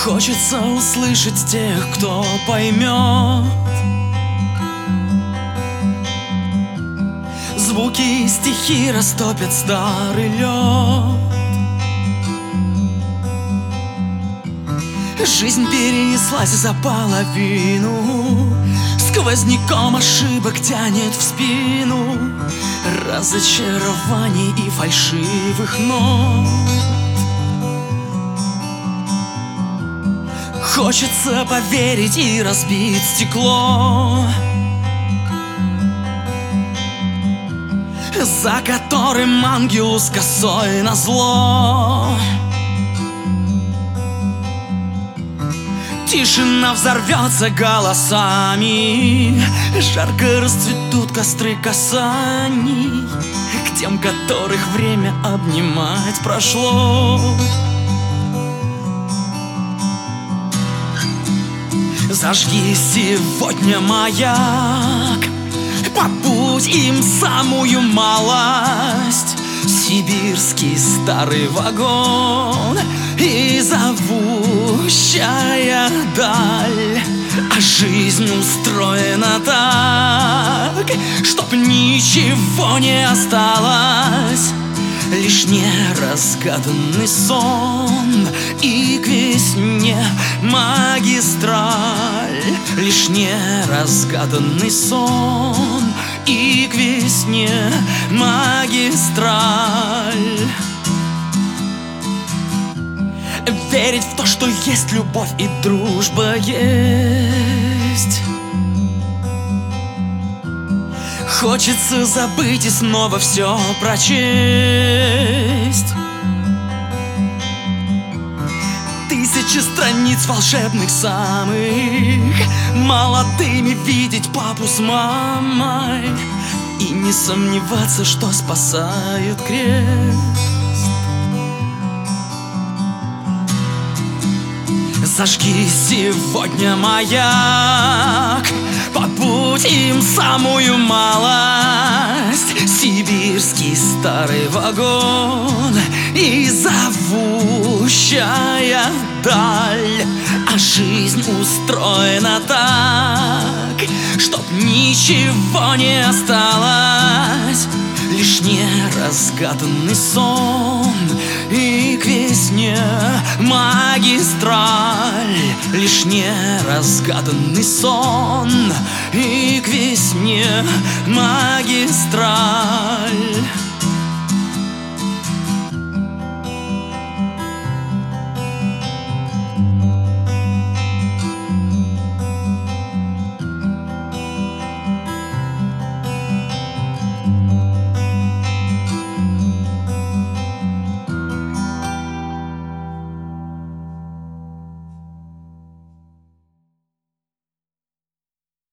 Хочется услышать тех, кто поймет звуки и стихи растопят старый лед. Жизнь перенеслась за половину, сквозняком ошибок тянет в спину, разочарований и фальшивых нот. Хочется поверить и разбить стекло, за которым ангелу с косой назло. Тишина взорвется голосами, жарко расцветут костры касаний к тем, которых время обнимать прошло. Зажги сегодня маяк, побудь им самую малость, сибирский старый вагон и зовущая даль. А жизнь устроена так, чтоб ничего не осталось, лишь неразгаданный сон и к весне магистраль. Лишь неразгаданный сон и к весне магистраль. Верить в то, что есть любовь и дружба есть. Хочется забыть и снова все прочесть. Тысячи страниц волшебных самых, молодыми видеть папу с мамой и не сомневаться, что спасает крест. Зажги сегодня маяк, побудь им самую малость, сибирский старый вагон и зовущая даль. А жизнь устроена так, чтоб ничего не осталось, лишь неразгаданный сон и к весне магистраль. Лишь неразгаданный сон и к весне магистраль.